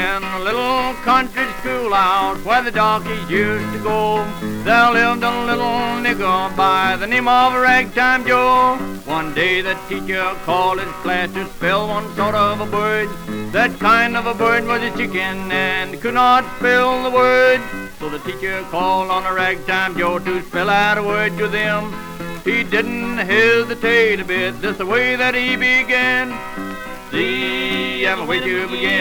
In a little country schoolhouse where the darkies used to go, there lived a little nigger by the name of Ragtime Joe. One day the teacher called his class to spell one sort of a bird. That kind of a bird was a chicken and could not spell the word. So the teacher called on a Ragtime Joe to spell out a word to them. He didn't hesitate a bit, this the way that he began. See, I'm a way to begin.